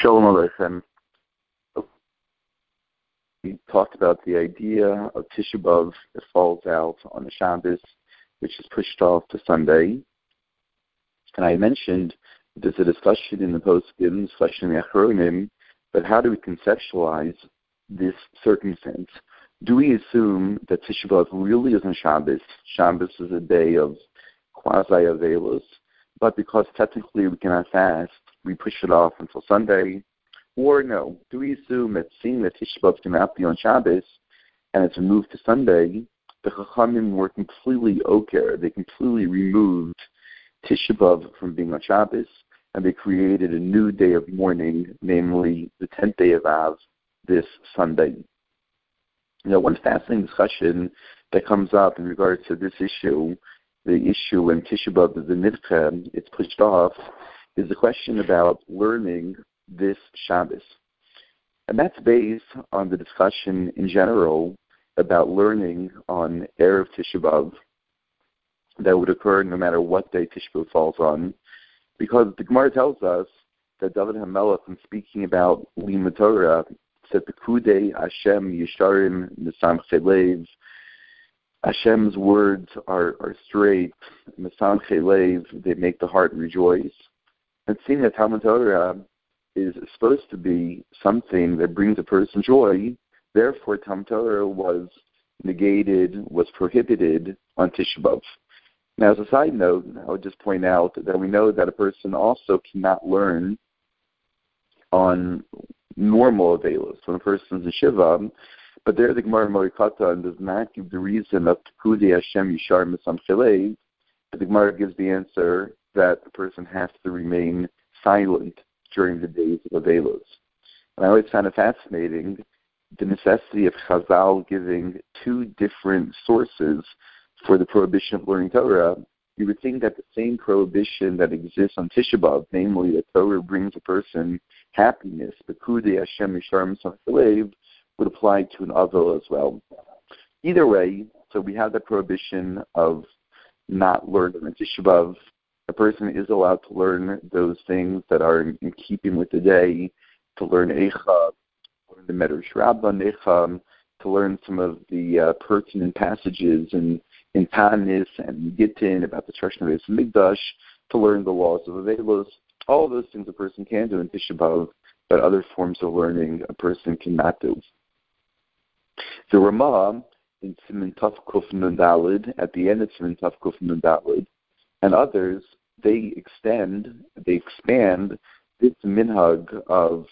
Shalom Aleichem. We talked about the idea of Tisha B'Av that falls out on the Shabbos, which is pushed off to Sunday. And I mentioned there's a discussion in the poskim, discussion in the Achronim, but how do we conceptualize this circumstance? Do we assume that Tisha B'Av really is on Shabbos? Shabbos is a day of quasi-avelos, but because technically we cannot fast, we push it off until Sunday? Or no, do we assume that seeing that Tisha B'Av cannot be on Shabbos and it's moved to Sunday, the Chachamim were completely oker, they completely removed Tisha B'Av from being on Shabbos, and they created a new day of mourning, namely the 10th day of Av, this Sunday. One fascinating discussion that comes up in regards to this issue, the issue when Tisha B'Av is a nidcha, it's pushed off, is the question about learning this Shabbos. And that's based on the discussion in general about learning on Erev Tisha B'Av that would occur no matter what day Tisha B'Av falls on, because the Gemara tells us that David HaMelech, in speaking about Limud Torah, said, Pekudei Hashem Yesharim Mesamchei Lev. Hashem's words are straight, Mesamchei Lev, they make the heart rejoice. And seeing that Talmud Torah is supposed to be something that brings a person joy, therefore Talmud Torah was negated, was prohibited on Tisha B'Av. Now, as a side note, I would just point out that we know that a person also cannot learn on normal avelos. When a person is in Shiva, but there the Gemara Morikata does not give the reason of Pekudei Hashem Yishar Mesamchei Lev, but the Gemara gives the answer that the person has to remain silent during the days of avelos. And I always find it fascinating the necessity of Chazal giving two different sources for the prohibition of learning Torah. You would think that the same prohibition that exists on Tisha B'Av, namely that Torah brings a person happiness, Pekudei Hashem Yishar Mesamchei Lev, would apply to an Avel as well. Either way, so we have the prohibition of not learning on Tisha B'Av. A person is allowed to learn those things that are in keeping with the day, to learn Eicha, learn the Medrash Rabbah Eicha, to learn some of the pertinent passages in Tanis and Gittin about the destruction of Beis Mikdash, to learn the laws of Avelos. All of those things a person can do in Tisha B'Av, but other forms of learning a person cannot do. The Ramah in Siman Tov Kuf Nun Daled, at the end of Siman Tov Kuf Nun Daled, and others, they expand this minhag of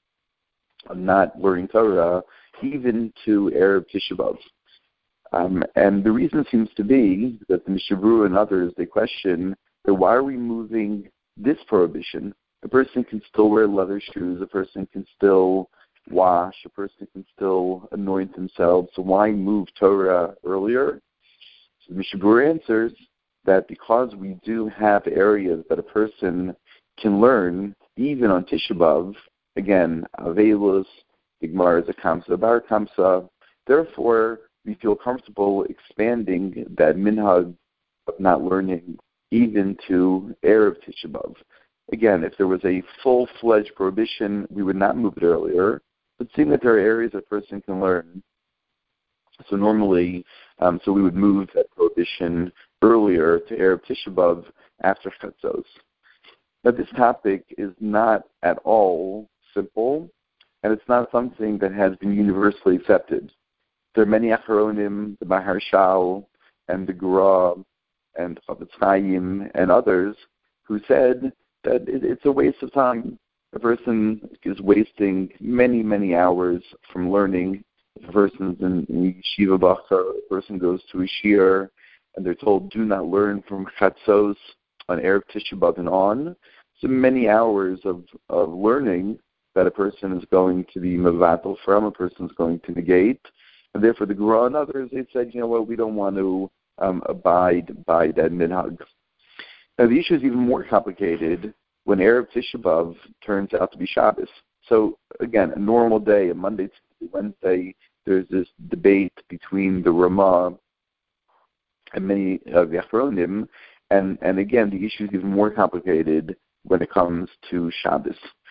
not learning Torah even to Erev Tisha B'Av. And the reason seems to be that the Mishnah Berurah and others, they question that why are we moving this prohibition? A person can still wear leather shoes, a person can still wash, a person can still anoint themselves, so why move Torah earlier? So the Mishnah Berurah answers that because we do have areas that a person can learn, even on Tisha B'Av, again, Avelos, the Gemara is a Kamsa, Bar Kamsa, therefore we feel comfortable expanding that minhag of not learning even to Erev Tisha B'Av. Again, if there was a full-fledged prohibition, we would not move it earlier, but seeing that there are areas a person can learn, so normally, so we would move that prohibition earlier to Erev Tisha B'Av after Chatzos. Now, this topic is not at all simple, and it's not something that has been universally accepted. There are many Achronim, the Maharshal, and the Gra, and Chafetz Chaim, and others, who said that it's a waste of time. A person is wasting many, many hours from learning. If a person is in Yeshiva Bachar, a person goes to a shir, and they're told, do not learn from Chatzos on Erev Tisha B'Av and on. So many hours of learning that a person is going to be mevatel from, a person is going to negate. And therefore the Gra and others, they said, we don't want to abide by that minhag. Now the issue is even more complicated when Erev Tisha B'Av turns out to be Shabbos. So again, a normal day, a Monday to Wednesday, there's this debate between the Ramah and many of the Achronim, and again, the issue is even more complicated when it comes to Shabbos.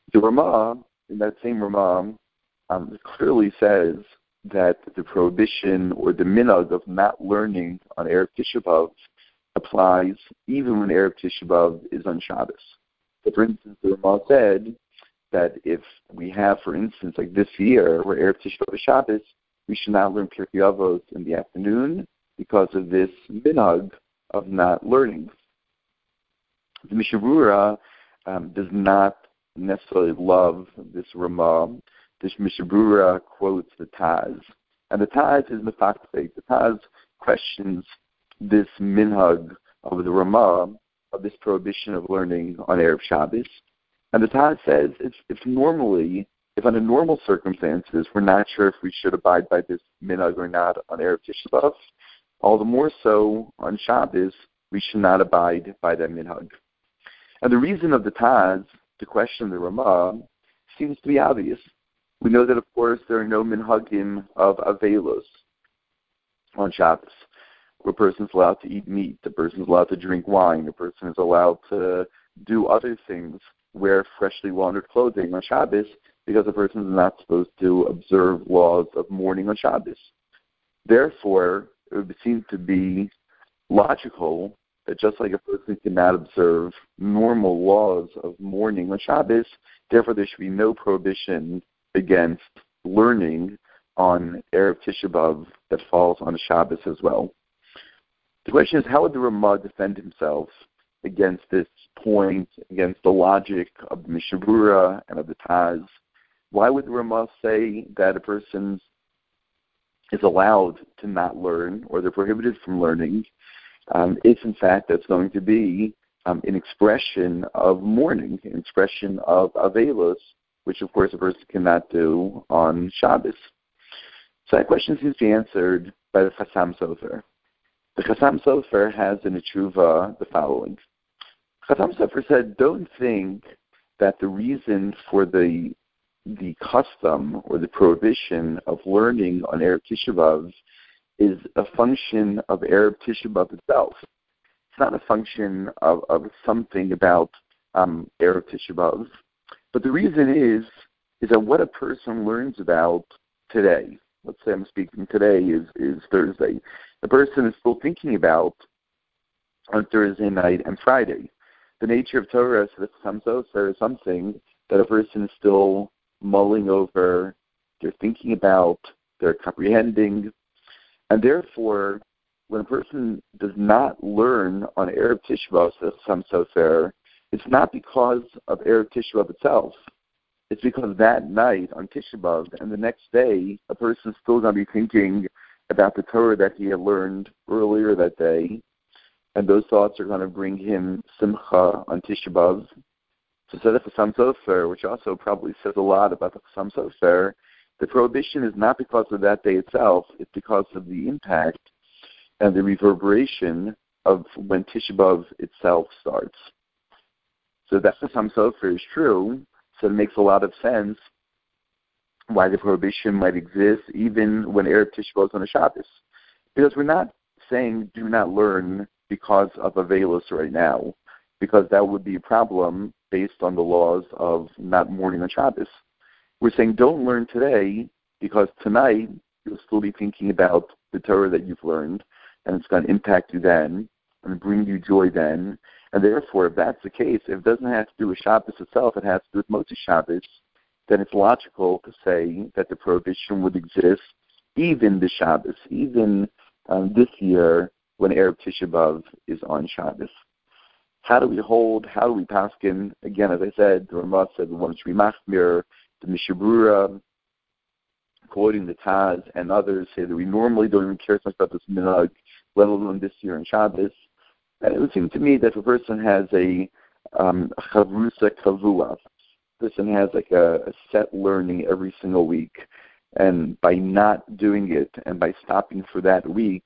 The Ramah, in that same Ramah, clearly says that the prohibition or the minhag of not learning on Erev Tisha B'Av applies even when Erev Tisha B'Av is on Shabbos. So, for instance, the Ramah said that if we have, for instance, like this year, where Erev Tisha B'Av is Shabbos, we should not learn Pirkei Avos in the afternoon because of this minhag of not learning. The Mishnah Berurah does not necessarily love this Ramah. This Mishnah Berurah quotes the Taz, and the Taz is mefakfek. The Taz questions this minhag of the Ramah, of this prohibition of learning on Erev Shabbos. And the Taz says if under normal circumstances we're not sure if we should abide by this minhag or not on Erev Tisha B'Av, all the more so on Shabbos we should not abide by that minhag. And the reason of the Taz to question the Ramah seems to be obvious. We know that, of course, there are no minhagim of avelos on Shabbos, where a person is allowed to eat meat, a person is allowed to drink wine, a person is allowed to do other things, wear freshly laundered clothing on Shabbos, because a person is not supposed to observe laws of mourning on Shabbos. Therefore, it would seem to be logical that just like a person cannot observe normal laws of mourning on Shabbos, therefore there should be no prohibition against learning on Erev Tisha B'Av that falls on Shabbos as well. The question is, how would the Ramah defend himself against this point, against the logic of the Mishnah Berurah and of the Taz? Why would the Ramah say that a person is allowed to not learn or they're prohibited from learning if, in fact, that's going to be an expression of mourning, an expression of avelos, which, of course, a person cannot do on Shabbos? So that question seems to be answered by the Chassam Sofer. The Chassam Sofer has in the Tshuva the following. Chassam Sofer said, don't think that the reason for the custom or the prohibition of learning on Erev Tisha B'Av is a function of Erev Tisha B'Av itself. It's not a function of something about Erev Tisha B'Av. But the reason is that what a person learns about today, let's say I'm speaking today is Thursday, the person is still thinking about on Thursday night and Friday. The nature of Torah, so that comes over, is something that a person is still mulling over, they're thinking about, they're comprehending, and therefore, when a person does not learn on Erev Tisha B'Av, so some Sofer, it's not because of Erev Tisha B'Av itself. It's because that night on Tisha B'Av and the next day, a person's still going to be thinking about the Torah that he had learned earlier that day, and those thoughts are going to bring him simcha on Tisha B'Av. So said the Chassam Sofer, which also probably says a lot about the Chassam Sofer, the prohibition is not because of that day itself, it's because of the impact and the reverberation of when Tisha B'Av itself starts. So that Chassam Sofer is true, so it makes a lot of sense why the prohibition might exist even when Erev Tisha B'Av is on a Shabbos. Because we're not saying do not learn because of Avelos right now, because that would be a problem based on the laws of not mourning on Shabbos. We're saying don't learn today because tonight you'll still be thinking about the Torah that you've learned, and it's going to impact you then and bring you joy then. And therefore, if that's the case, if it doesn't have to do with Shabbos itself, it has to do with Motzei Shabbos, then it's logical to say that the prohibition would exist even the Shabbos, even this year when Erev Tisha B'Av is on Shabbos. How do we hold? How do we paskin? Again, as I said, the Ramah said we want to be machmir. The Mishnah Berurah, quoting the Taz and others, say that we normally don't even care so much about this minhag, let alone this year on Shabbos. And it would seem to me that if a person has a chavrusa kavua, person has like a set learning every single week, and by not doing it and by stopping for that week,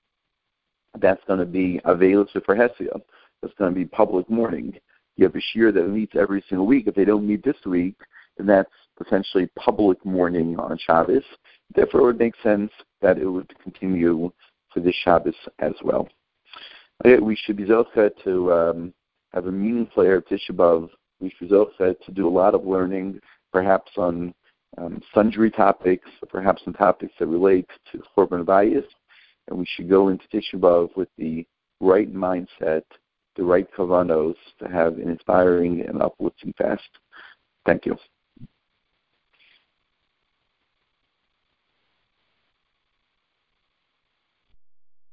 that's going to be avelos for Hesia. That's going to be public mourning. You have a shir that meets every single week. If they don't meet this week, then that's essentially public mourning on Shabbos. Therefore, it would make sense that it would continue for this Shabbos as well. We should be zocheh to have a meaningful Erev Tisha B'Av we should also to do a lot of learning, perhaps on sundry topics, or perhaps on topics that relate to Churban Bayis, and we should go into Tisha B'Av with the right mindset, the right kavanos to have an inspiring and uplifting fast. Thank you.